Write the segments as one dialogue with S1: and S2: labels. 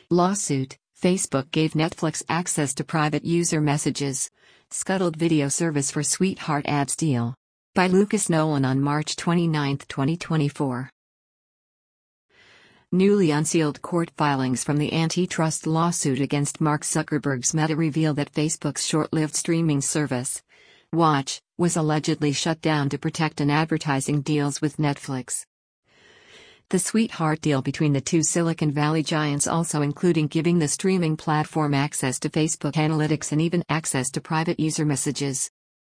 S1: Lawsuit: Facebook gave Netflix access to private user messages. Scuttled video service for Sweetheart ads deal. By Lucas Nolan on March 29, 2024. Newly unsealed court filings from the antitrust lawsuit against Mark Zuckerberg's Meta reveal that Facebook's short-lived streaming service, Watch, was allegedly shut down to protect an advertising deals with Netflix. The Sweetheart deal between the two Silicon Valley giants also including giving the streaming platform access to Facebook Analytics and even access to private user messages.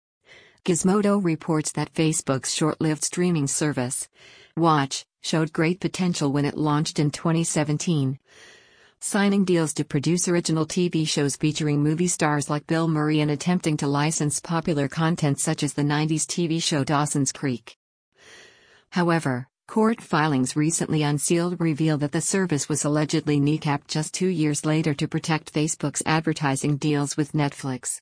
S1: Gizmodo reports that Facebook's short-lived streaming service, Watch, showed great potential when it launched in 2017, signing deals to produce original TV shows featuring movie stars like Bill Murray and attempting to license popular content such as the 90s TV show Dawson's Creek. However, court filings recently unsealed reveal that the service was allegedly kneecapped just 2 years later to protect Facebook's advertising deals with Netflix.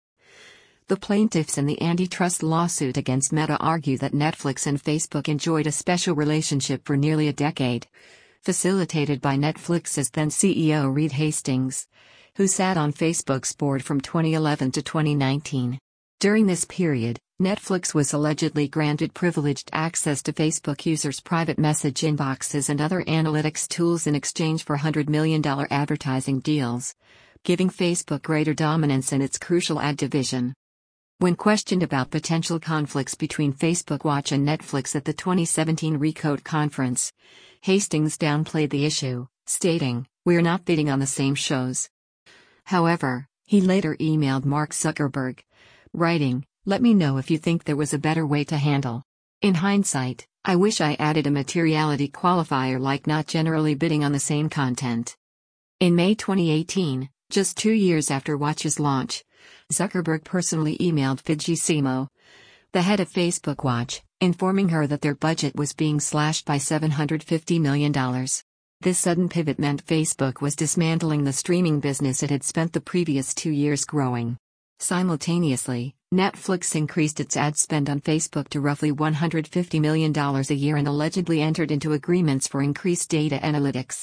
S1: The plaintiffs in the antitrust lawsuit against Meta argue that Netflix and Facebook enjoyed a special relationship for nearly a decade, facilitated by Netflix's then CEO Reed Hastings, who sat on Facebook's board from 2011 to 2019. During this period, Netflix was allegedly granted privileged access to Facebook users' private message inboxes and other analytics tools in exchange for $100 million advertising deals, giving Facebook greater dominance in its crucial ad division. When questioned about potential conflicts between Facebook Watch and Netflix at the 2017 Recode conference, Hastings downplayed the issue, stating, "We're not bidding on the same shows." However, he later emailed Mark Zuckerberg, writing, "Let me know if you think there was a better way to handle. In hindsight, I wish I added a materiality qualifier like not generally bidding on the same content." In May 2018, just 2 years after Watch's launch, Zuckerberg personally emailed Fidji Simo, the head of Facebook Watch, informing her that their budget was being slashed by $750 million. This sudden pivot meant Facebook was dismantling the streaming business it had spent the previous 2 years growing. Simultaneously, Netflix increased its ad spend on Facebook to roughly $150 million a year and allegedly entered into agreements for increased data analytics.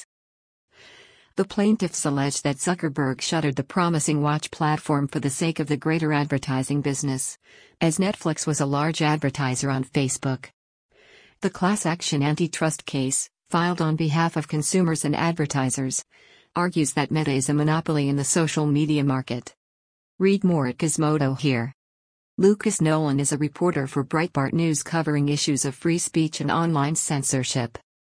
S1: The plaintiffs allege that Zuckerberg shuttered the promising Watch platform for the sake of the greater advertising business, as Netflix was a large advertiser on Facebook. The class action antitrust case, filed on behalf of consumers and advertisers, argues that Meta is a monopoly in the social media market. Read more at Gizmodo here. Lucas Nolan is a reporter for Breitbart News covering issues of free speech and online censorship.